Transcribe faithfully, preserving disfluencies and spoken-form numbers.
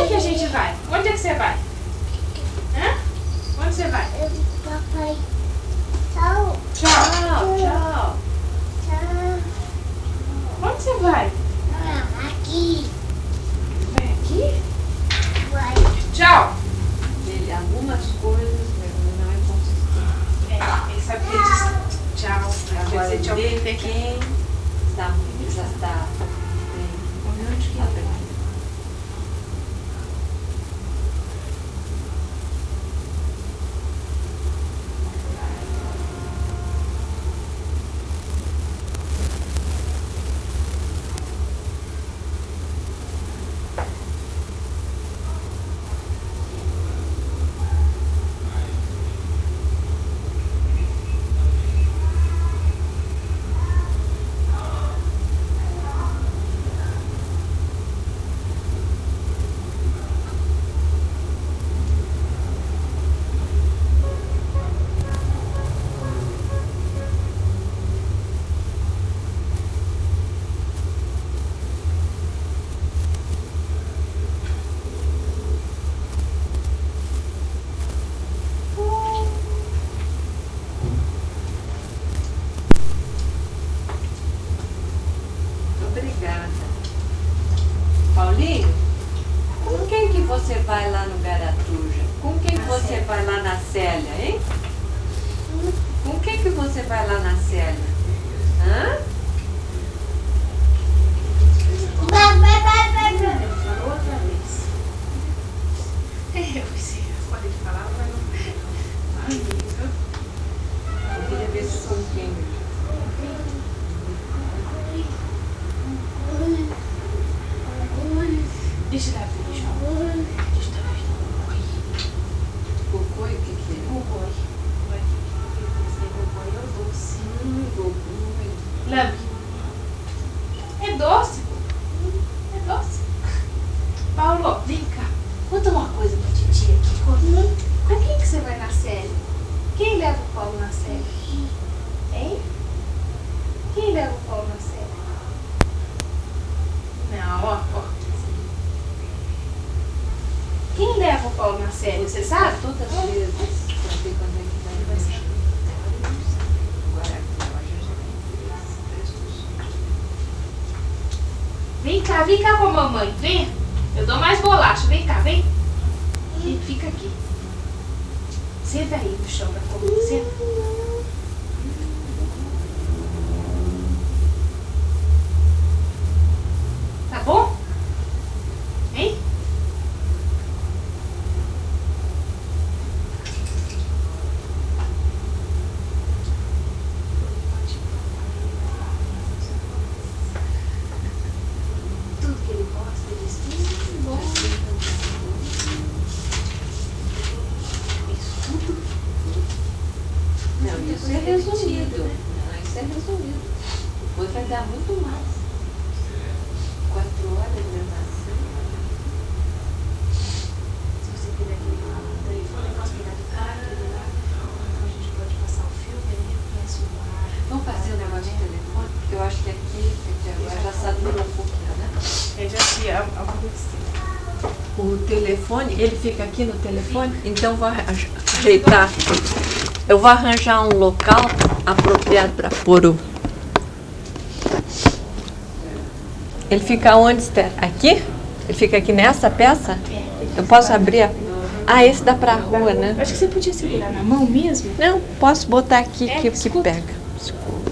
é que a gente vai? Onde é que você vai? Hã? Onde você vai? Papai. Tchau. Tchau, tchau. Tchau. Onde você vai? Ah, aqui. Vai aqui? Vai. Tchau. Ele, algumas coisas não é consistente. É, ele sabe que ele diz tchau. Agora, Quer dizer tchau. de quem está, já está bem, Onde que ele vai? Obrigada. Paulinho, com quem que você vai lá no Garatuja? Com quem que você vai lá na Célia, hein? Com quem que você vai lá na Célia? Hã? Vai, vai, vai, vai, vai. Ele falou outra vez. Eu pensei, eu falei de falar, mas não. Ai, viu? Eu queria ver se com quem. Deixa eu dar beijo. Deixa eu dar beijo no boi. Cocoi, o que que é? O boi. O boi é o doce. Hum, gogoi. Lambe. É doce, pô. É doce. Paulo, vem cá. Conta uma coisa pra titia aqui. Conta. Com quem que você vai na série? Quem leva o Paulo na série? Hein? Quem leva o Paulo na série? Não, ó, ó. Quem leva o Paulo na série, você sabe? Todas as vezes, pra ver quando é que vai ser. Agora a loja já tem três pessoas. Vem cá, vem cá com a mamãe, vem. Eu dou mais bolacha, vem cá, vem. Vem, fica aqui. Senta aí no chão da comida, senta. Tá bom? Hein? Tudo que ele gosta, ele diz tudo bom. Isso tudo. Não, isso é resumido. Não, isso é resumido. Depois vai dar muito mais. Quatro horas de gravação. Se você quiser que ele fale, daí fala, posso pegar do cara, ele lá, então a gente pode passar o filme, ele reconhece o ar. Vamos fazer o negócio de telefone? Porque eu acho que aqui, aqui agora já saturou um pouquinho, né? É, já se aborreceu. O telefone, ele fica aqui no telefone, então vou ajeitar. Eu vou arranjar um local apropriado para pôr o. Ele fica onde, Esther? Aqui? Ele fica aqui nessa peça? Eu posso abrir? A... Ah, esse dá pra rua, né? Acho que você podia segurar na mão mesmo. Não, posso botar aqui É, que, que escuta. pega. Desculpa.